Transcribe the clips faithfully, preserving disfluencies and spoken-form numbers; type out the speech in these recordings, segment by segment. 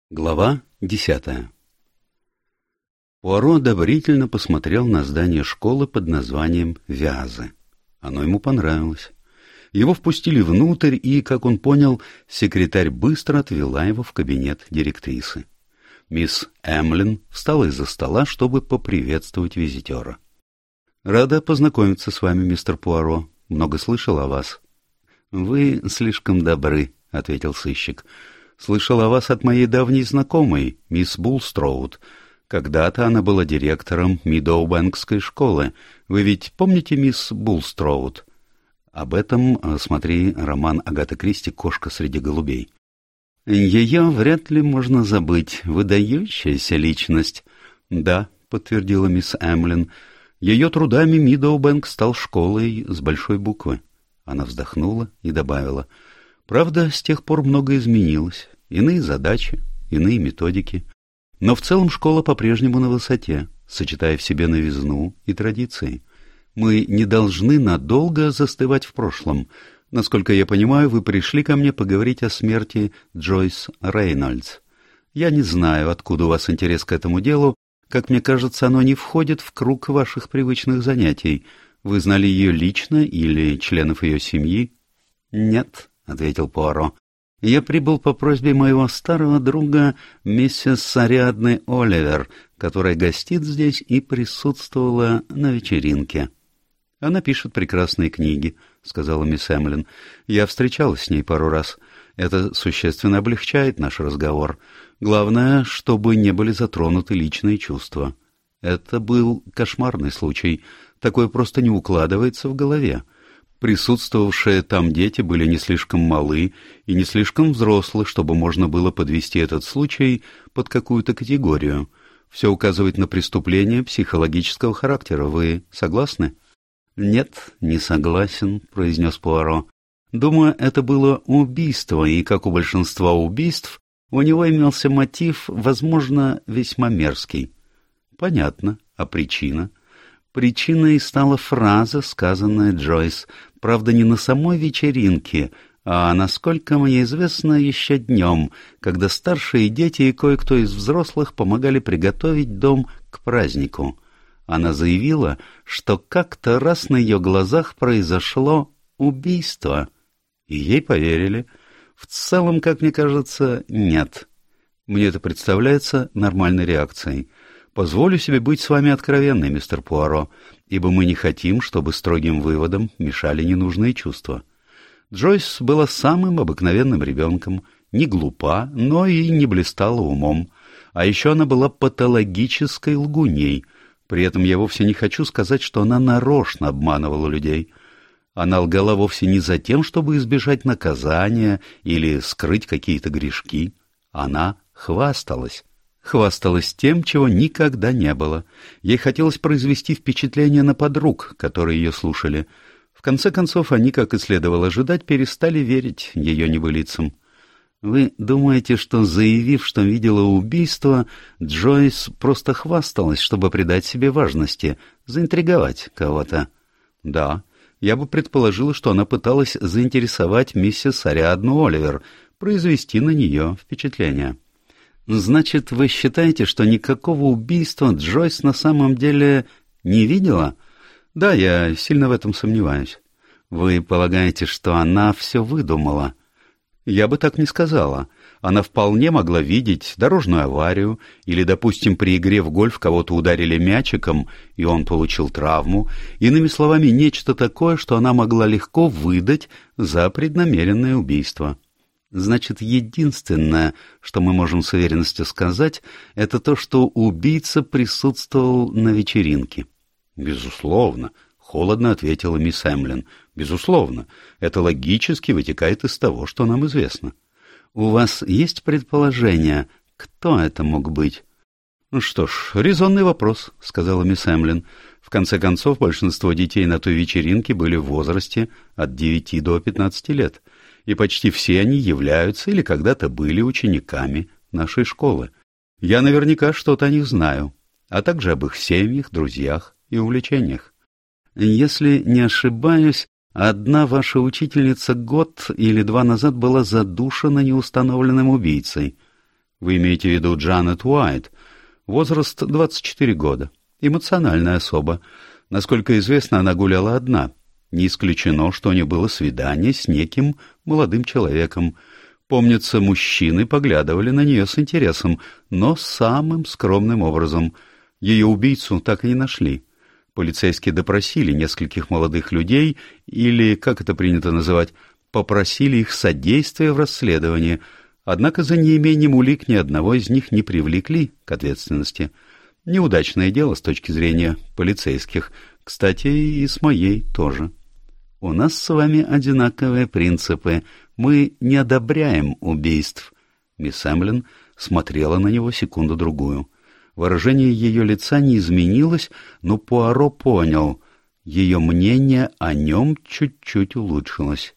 Глава десятая. Пуаро одобрительно посмотрел на здание школы под названием «Вязы». Оно ему понравилось. Его впустили внутрь, и, как он понял, секретарь быстро отвела его в кабинет директрисы. Мисс Эмлин встала из-за стола, чтобы поприветствовать визитера. «Рада познакомиться с вами, мистер Пуаро. Много слышал о вас». «Вы слишком добры», — ответил сыщик. «Слышал о вас от моей давней знакомой, мисс Булстроуд. Когда-то она была директором Мидоубэнкской школы. Вы ведь помните мисс Булстроуд?» Об этом смотри роман Агаты Кристи «Кошка среди голубей». «Ее вряд ли можно забыть. Выдающаяся личность». «Да», — подтвердила мисс Эмлин, — «ее трудами Мидоубэнк стал школой с большой буквы». Она вздохнула и добавила: «Правда, с тех пор многое изменилось. Иные задачи, иные методики. Но в целом школа по-прежнему на высоте, сочетая в себе новизну и традиции. Мы не должны надолго застывать в прошлом. Насколько я понимаю, вы пришли ко мне поговорить о смерти Джойс Рейнольдс. Я не знаю, откуда у вас интерес к этому делу. Как мне кажется, оно не входит в круг ваших привычных занятий. Вы знали ее лично или членов ее семьи?» «Нет», — ответил Пуаро. «Я прибыл по просьбе моего старого друга миссис Ариадны Оливер, которая гостит здесь и присутствовала на вечеринке». «Она пишет прекрасные книги», — сказала мисс Эмлин. «Я встречалась с ней пару раз. Это существенно облегчает наш разговор. Главное, чтобы не были затронуты личные чувства. Это был кошмарный случай. Такое просто не укладывается в голове. Присутствовавшие там дети были не слишком малы и не слишком взрослы, чтобы можно было подвести этот случай под какую-то категорию. Все указывает на преступление психологического характера. Вы согласны?» «Нет, не согласен», — произнес Пуаро. «Думаю, это было убийство, и, как у большинства убийств, у него имелся мотив, возможно, весьма мерзкий». «Понятно. А причина?» Причиной стала фраза, сказанная Джойс, правда, не на самой вечеринке, а, насколько мне известно, еще днем, когда старшие дети и кое-кто из взрослых помогали приготовить дом к празднику. Она заявила, что как-то раз на ее глазах произошло убийство. И ей поверили. В целом, как мне кажется, нет. Мне это представляется нормальной реакцией. Позволю себе быть с вами откровенной, мистер Пуаро, ибо мы не хотим, чтобы строгим выводам мешали ненужные чувства. Джойс была самым обыкновенным ребенком, не глупа, но и не блистала умом. А еще она была патологической лгуньей. При этом я вовсе не хочу сказать, что она нарочно обманывала людей. Она лгала вовсе не за тем, чтобы избежать наказания или скрыть какие-то грешки. Она хвасталась. Хвасталась тем, чего никогда не было. Ей хотелось произвести впечатление на подруг, которые ее слушали. В конце концов, они, как и следовало ожидать, перестали верить ее небылицам. Вы думаете, что, заявив, что видела убийство, Джойс просто хвасталась, чтобы придать себе важности, заинтриговать кого-то? Да, я бы предположила, что она пыталась заинтересовать миссис Ариадну Оливер, произвести на нее впечатление. Значит, вы считаете, что никакого убийства Джойс на самом деле не видела? Да, я сильно в этом сомневаюсь. Вы полагаете, что она все выдумала? Я бы так не сказала. Она вполне могла видеть дорожную аварию или, допустим, при игре в гольф кого-то ударили мячиком, и он получил травму. Иными словами, нечто такое, что она могла легко выдать за преднамеренное убийство. Значит, единственное, что мы можем с уверенностью сказать, это то, что убийца присутствовал на вечеринке. Безусловно, холодно ответила мисс Эмлин. Безусловно, это логически вытекает из того, что нам известно. У вас есть предположение, кто это мог быть? Ну что ж, резонный вопрос, сказала мисс Эмлин. В конце концов, большинство детей на той вечеринке были в возрасте от девяти до пятнадцати лет. И почти все они являются или когда-то были учениками нашей школы. Я наверняка что-то о них знаю, а также об их семьях, друзьях и увлечениях. Если не ошибаюсь, одна ваша учительница год или два назад была задушена неустановленным убийцей. Вы имеете в виду Джанет Уайт? Возраст двадцать четыре года. Эмоциональная особа. Насколько известно, она гуляла одна. Не исключено, что у нее было свидание с неким молодым человеком. Помнится, мужчины поглядывали на нее с интересом, но самым скромным образом. Ее убийцу так и не нашли. Полицейские допросили нескольких молодых людей, или, как это принято называть, попросили их содействия в расследовании, однако за неимением улик ни одного из них не привлекли к ответственности. Неудачное дело с точки зрения полицейских, кстати, и с моей тоже. У нас с вами одинаковые принципы. Мы не одобряем убийств. Мисс Эмлин смотрела на него секунду-другую. Выражение ее лица не изменилось, но Пуаро понял. Ее мнение о нем чуть-чуть улучшилось.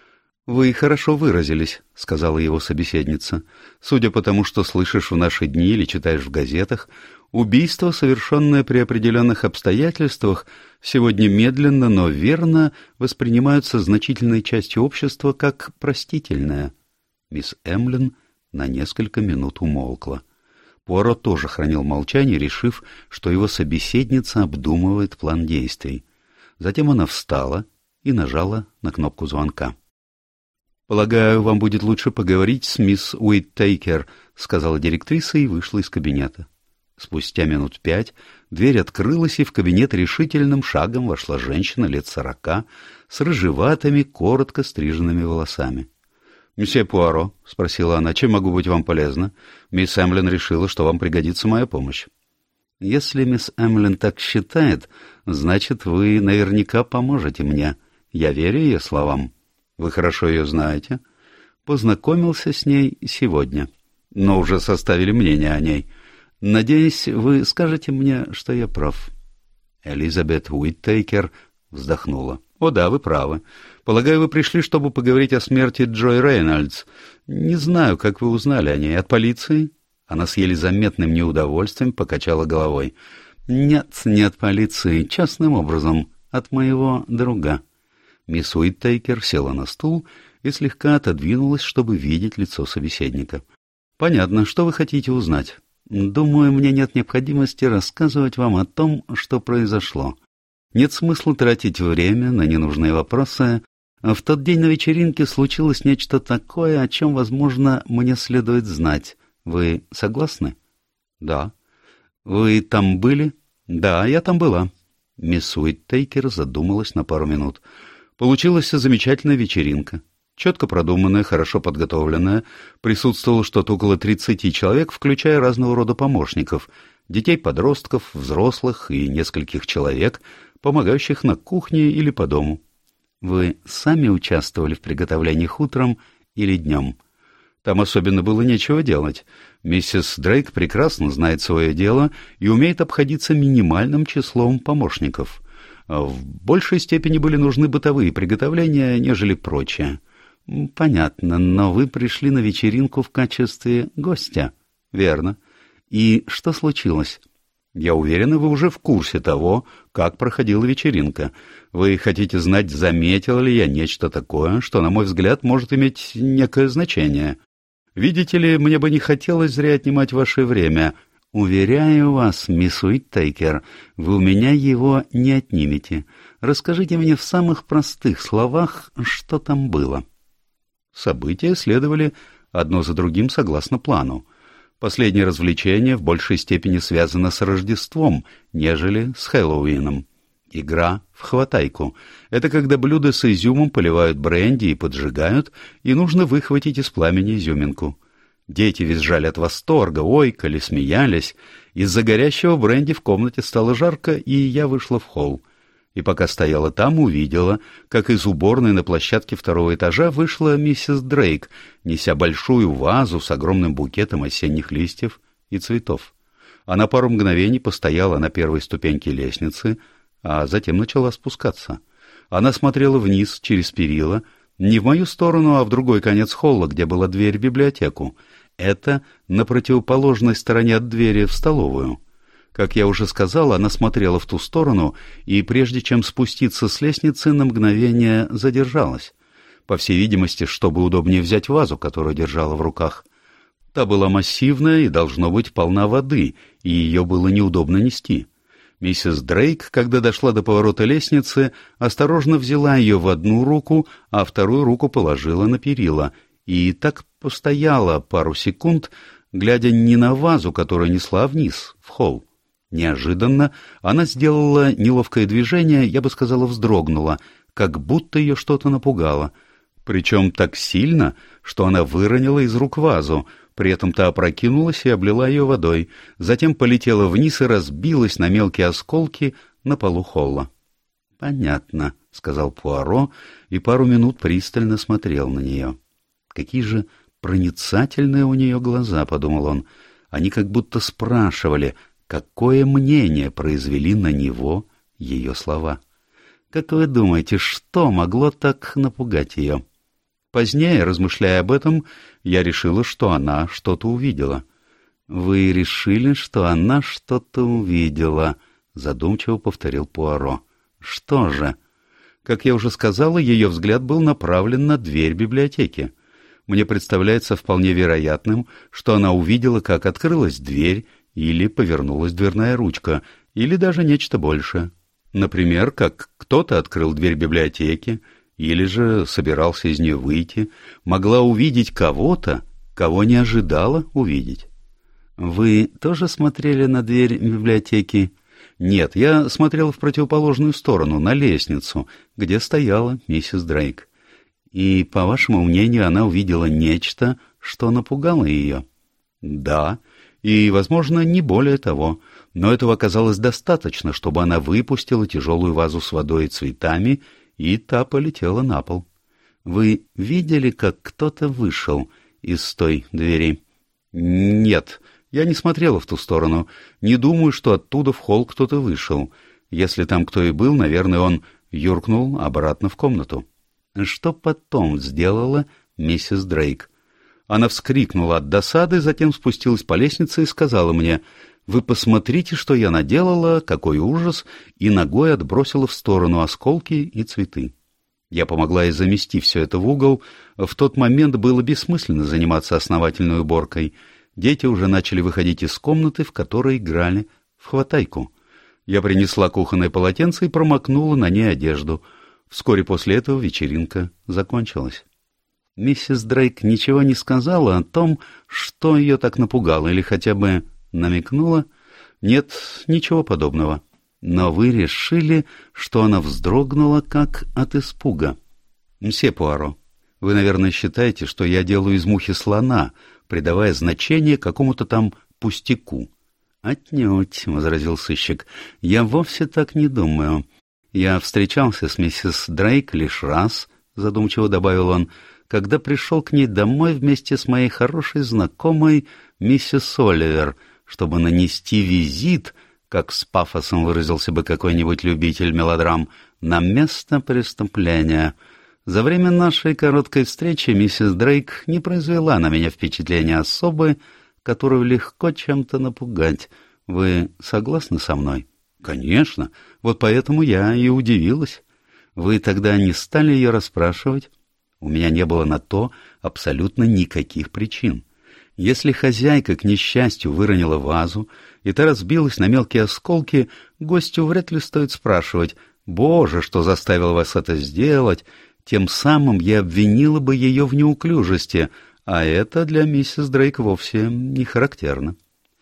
«Вы хорошо выразились», — сказала его собеседница. «Судя по тому, что слышишь в наши дни или читаешь в газетах, убийство, совершенное при определенных обстоятельствах, сегодня медленно, но верно воспринимаются значительной частью общества как простительное». Мисс Эмлин на несколько минут умолкла. Пуаро тоже хранил молчание, решив, что его собеседница обдумывает план действий. Затем она встала и нажала на кнопку звонка. «Полагаю, вам будет лучше поговорить с мисс Уиттейкер», — сказала директриса и вышла из кабинета. Спустя минут пять дверь открылась, и в кабинет решительным шагом вошла женщина лет сорока с рыжеватыми, коротко стриженными волосами. «Месье Пуаро», — спросила она, — «чем могу быть вам полезна? Мисс Эмлин решила, что вам пригодится моя помощь». «Если мисс Эмлин так считает, значит, вы наверняка поможете мне. Я верю ее словам». «Вы хорошо ее знаете?» «Познакомился с ней сегодня, но уже составили мнение о ней. Надеюсь, вы скажете мне, что я прав». Элизабет Уиттейкер вздохнула. «О да, вы правы. Полагаю, вы пришли, чтобы поговорить о смерти Джой Рейнольдс. Не знаю, как вы узнали о ней. От полиции?» Она с еле заметным неудовольствием покачала головой. «Нет, не от полиции. Частным образом. От моего друга». Мисс Уиттейкер села на стул и слегка отодвинулась, чтобы видеть лицо собеседника. «Понятно. Что вы хотите узнать?» «Думаю, мне нет необходимости рассказывать вам о том, что произошло. Нет смысла тратить время на ненужные вопросы. В тот день на вечеринке случилось нечто такое, о чем, возможно, мне следует знать. Вы согласны?» «Да». «Вы там были?» «Да, я там была». Мисс Уиттейкер задумалась на пару минут. Получилась замечательная вечеринка. Четко продуманная, хорошо подготовленная. Присутствовало что-то около тридцати человек, включая разного рода помощников. Детей-подростков, взрослых и нескольких человек, помогающих на кухне или по дому. Вы сами участвовали в приготовлениях утром или днем? Там особенно было нечего делать. Миссис Дрейк прекрасно знает свое дело и умеет обходиться минимальным числом помощников. В большей степени были нужны бытовые приготовления, нежели прочее. Понятно, но вы пришли на вечеринку в качестве гостя. Верно. И что случилось? Я уверена, вы уже в курсе того, как проходила вечеринка. Вы хотите знать, заметил ли я нечто такое, что, на мой взгляд, может иметь некое значение. Видите ли, мне бы не хотелось зря отнимать ваше время. Уверяю вас, мисс Уиттейкер, вы у меня его не отнимете. Расскажите мне в самых простых словах, что там было. События следовали одно за другим согласно плану. Последнее развлечение в большей степени связано с Рождеством, нежели с Хэллоуином. Игра в хватайку. Это когда блюда с изюмом поливают бренди и поджигают, и нужно выхватить из пламени изюминку. Дети визжали от восторга, ойкали, смеялись. Из-за горящего бренди в комнате стало жарко, и я вышла в холл. И пока стояла там, увидела, как из уборной на площадке второго этажа вышла миссис Дрейк, неся большую вазу с огромным букетом осенних листьев и цветов. Она пару мгновений постояла на первой ступеньке лестницы, а затем начала спускаться. Она смотрела вниз через перила, не в мою сторону, а в другой конец холла, где была дверь в библиотеку. Это на противоположной стороне от двери в столовую. Как я уже сказал, она смотрела в ту сторону, и прежде чем спуститься с лестницы, на мгновение задержалась. По всей видимости, чтобы удобнее взять вазу, которую держала в руках. Та была массивная и, должно быть, полна воды, и ее было неудобно нести. Миссис Дрейк, когда дошла до поворота лестницы, осторожно взяла ее в одну руку, а вторую руку положила на перила, и так постояла пару секунд, глядя не на вазу, которую несла вниз, в холл. Неожиданно она сделала неловкое движение, я бы сказала, вздрогнула, как будто ее что-то напугало. Причем так сильно, что она выронила из рук вазу, при этом та опрокинулась и облила ее водой, затем полетела вниз и разбилась на мелкие осколки на полу холла. — Понятно, — сказал Пуаро и пару минут пристально смотрел на нее. Какие же проницательные у нее глаза, — подумал он. Они как будто спрашивали, какое мнение произвели на него ее слова. Как вы думаете, что могло так напугать ее? Позднее, размышляя об этом, я решила, что она что-то увидела. — Вы решили, что она что-то увидела, — задумчиво повторил Пуаро. — Что же? Как я уже сказала, ее взгляд был направлен на дверь библиотеки. Мне представляется вполне вероятным, что она увидела, как открылась дверь, или повернулась дверная ручка, или даже нечто большее. Например, как кто-то открыл дверь библиотеки, или же собирался из нее выйти, могла увидеть кого-то, кого не ожидала увидеть. Вы тоже смотрели на дверь библиотеки? Нет, я смотрел в противоположную сторону, на лестницу, где стояла миссис Дрейк. И, по вашему мнению, она увидела нечто, что напугало ее? Да, и, возможно, не более того, но этого оказалось достаточно, чтобы она выпустила тяжелую вазу с водой и цветами, и та полетела на пол. Вы видели, как кто-то вышел из той двери? Нет, я не смотрела в ту сторону. Не думаю, что оттуда в холл кто-то вышел. Если там кто и был, наверное, он юркнул обратно в комнату. Что потом сделала миссис Дрейк? Она вскрикнула от досады, затем спустилась по лестнице и сказала мне: «Вы посмотрите, что я наделала, какой ужас!» и ногой отбросила в сторону осколки и цветы. Я помогла ей замести все это в угол. В тот момент было бессмысленно заниматься основательной уборкой. Дети уже начали выходить из комнаты, в которой играли в хватайку. Я принесла кухонное полотенце и промокнула на ней одежду. Вскоре после этого вечеринка закончилась. Миссис Дрейк ничего не сказала о том, что ее так напугало, или хотя бы намекнула? Нет, ничего подобного. Но вы решили, что она вздрогнула как от испуга. Мсье Пуаро, вы, наверное, считаете, что я делаю из мухи слона, придавая значение какому-то там пустяку. Отнюдь, — возразил сыщик, — я вовсе так не думаю. Я встречался с миссис Дрейк лишь раз, — задумчиво добавил он, — когда пришел к ней домой вместе с моей хорошей знакомой миссис Оливер, чтобы нанести визит, как с пафосом выразился бы какой-нибудь любитель мелодрам, на место преступления. За время нашей короткой встречи миссис Дрейк не произвела на меня впечатления особы, которую легко чем-то напугать. Вы согласны со мной? Конечно. Вот поэтому я и удивилась. Вы тогда не стали ее расспрашивать? У меня не было на то абсолютно никаких причин. Если хозяйка, к несчастью, выронила вазу, и та разбилась на мелкие осколки, гостю вряд ли стоит спрашивать: «Боже, что заставил вас это сделать?» Тем самым я обвинила бы ее в неуклюжести, а это для миссис Дрейк вовсе не характерно.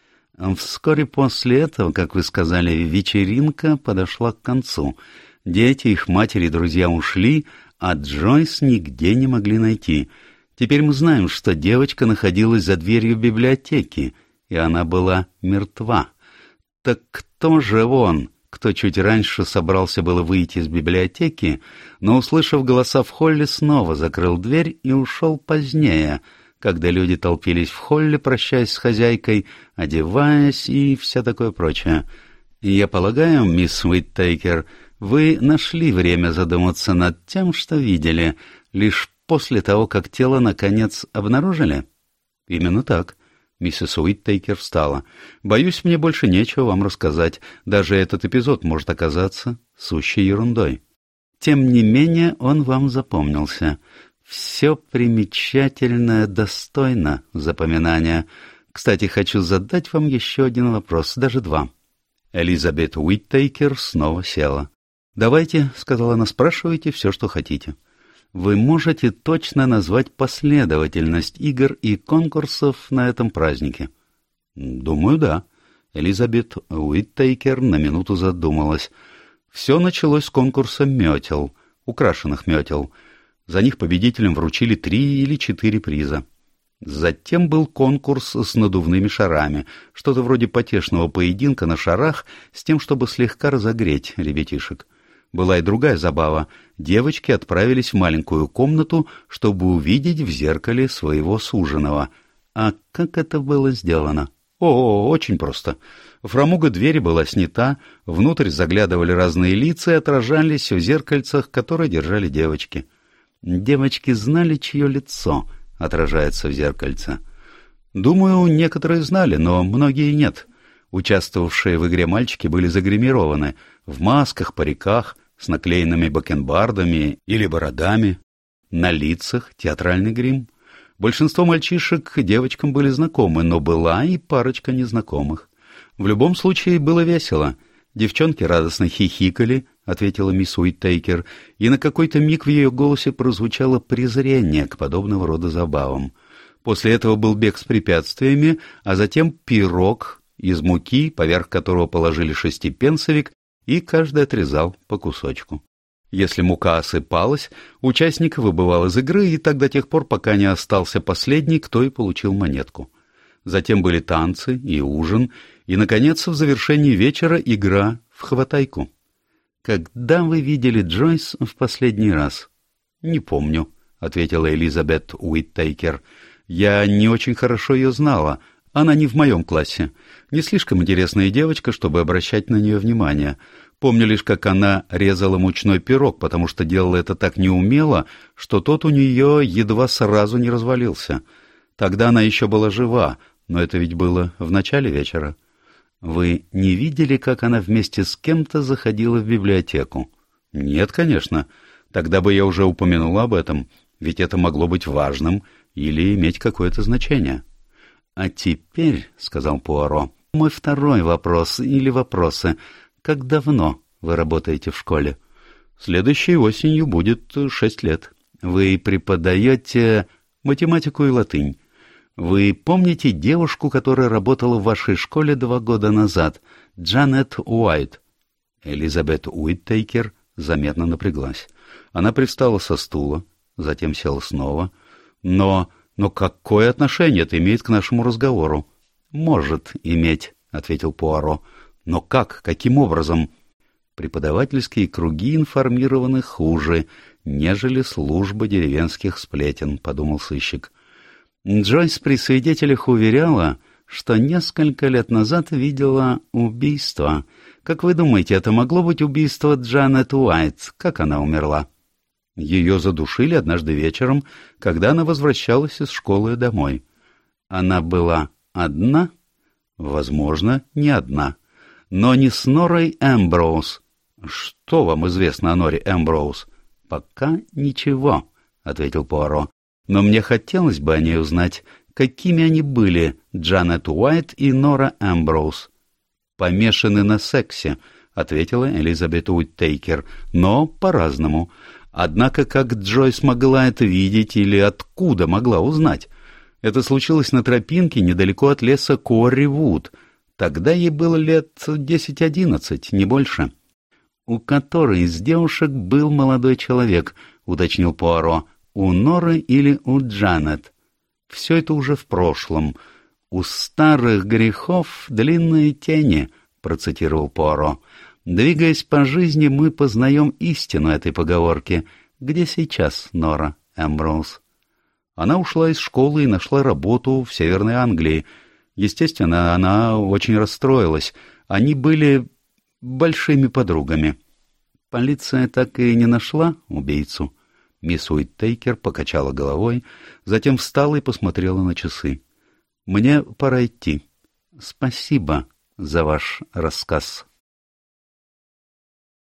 Вскоре после этого, как вы сказали, вечеринка подошла к концу. Дети, их матери и друзья ушли, а Джойс нигде не могли найти. Теперь мы знаем, что девочка находилась за дверью библиотеки, и она была мертва. Так кто же он, кто чуть раньше собрался было выйти из библиотеки, но, услышав голоса в холле, снова закрыл дверь и ушел позднее, когда люди толпились в холле, прощаясь с хозяйкой, одеваясь и все такое прочее? Я полагаю, мисс Уиттейкер, вы нашли время задуматься над тем, что видели, лишь после того, как тело, наконец, обнаружили? Именно так. Миссис Уиттейкер встала. Боюсь, мне больше нечего вам рассказать. Даже этот эпизод может оказаться сущей ерундой. Тем не менее, он вам запомнился. Все примечательное достойно запоминания. Кстати, хочу задать вам еще один вопрос, даже два. Элизабет Уиттейкер снова села. «Давайте», — сказала она, — «спрашивайте все, что хотите. Вы можете точно назвать последовательность игр и конкурсов на этом празднике?» «Думаю, да». Элизабет Уиттейкер на минуту задумалась. Все началось с конкурса метел, украшенных метел. За них победителям вручили три или четыре приза. Затем был конкурс с надувными шарами, что-то вроде потешного поединка на шарах с тем, чтобы слегка разогреть ребятишек. Была и другая забава. Девочки отправились в маленькую комнату, чтобы увидеть в зеркале своего суженого. А как это было сделано? О, очень просто. Фрамуга двери была снята, внутрь заглядывали разные лица и отражались в зеркальцах, которые держали девочки. Девочки знали, чье лицо отражается в зеркальце. Думаю, некоторые знали, но многие нет. Участвовавшие в игре мальчики были загримированы в масках, париках, с наклеенными бакенбардами или бородами. На лицах театральный грим. Большинство мальчишек девочкам были знакомы, но была и парочка незнакомых. В любом случае было весело. Девчонки радостно хихикали, — ответила мисс Уиттейкер, и на какой-то миг в ее голосе прозвучало презрение к подобного рода забавам. После этого был бег с препятствиями, а затем пирог из муки, поверх которого положили шестипенсовик, и каждый отрезал по кусочку. Если мука осыпалась, участник выбывал из игры, и так до тех пор, пока не остался последний, кто и получил монетку. Затем были танцы и ужин, и, наконец, в завершении вечера игра в хватайку. «Когда вы видели Джойс в последний раз?» «Не помню», — ответила Элизабет Уиттейкер. «Я не очень хорошо ее знала. Она не в моем классе. Не слишком интересная девочка, чтобы обращать на нее внимание. Помню лишь, как она резала мучной пирог, потому что делала это так неумело, что тот у нее едва сразу не развалился. Тогда она еще была жива, но это ведь было в начале вечера. Вы не видели, как она вместе с кем-то заходила в библиотеку? Нет, конечно. Тогда бы я уже упомянул об этом, ведь это могло быть важным или иметь какое-то значение. А теперь, — сказал Пуаро, — мой второй вопрос или вопросы. Как давно вы работаете в школе? Следующей осенью будет шесть лет. Вы преподаете математику и латынь. Вы помните девушку, которая работала в вашей школе два года назад, Джанет Уайт? Элизабет Уиттейкер заметно напряглась. Она привстала со стула, затем села снова. Но, но какое отношение это имеет к нашему разговору? Может иметь, — ответил Пуаро. Но как? Каким образом? Преподавательские круги информированы хуже, нежели служба деревенских сплетен, — подумал сыщик. Джойс при свидетелях уверяла, что несколько лет назад видела убийство. Как вы думаете, это могло быть убийство Джанет Уайт? Как она умерла? Ее задушили однажды вечером, когда она возвращалась из школы домой. Она была одна? Возможно, не одна. Но не с Норой Эмброуз. Что вам известно о Норе Эмброуз? Пока ничего, — ответил Пуаро. Но мне хотелось бы о ней узнать, какими они были, Джанет Уайт и Нора Эмброуз. «Помешаны на сексе», — ответила Элизабет Уиттейкер, — «но по-разному. Однако как Джойс могла это видеть или откуда могла узнать? Это случилось на тропинке недалеко от леса Куорри-Вуд. Тогда ей было лет десять-одиннадцать, не больше». «У которой из девушек был молодой человек», — уточнил Пуаро. «У Норы или у Джанет?» «Все это уже в прошлом. У старых грехов длинные тени», — процитировал Пуаро. «Двигаясь по жизни, мы познаем истину этой поговорки. Где сейчас Нора Эмброуз?» Она ушла из школы и нашла работу в Северной Англии. Естественно, она очень расстроилась. Они были большими подругами. Полиция так и не нашла убийцу. Мисс Уиттейкер покачала головой, затем встала и посмотрела на часы. «Мне пора идти. Спасибо за ваш рассказ».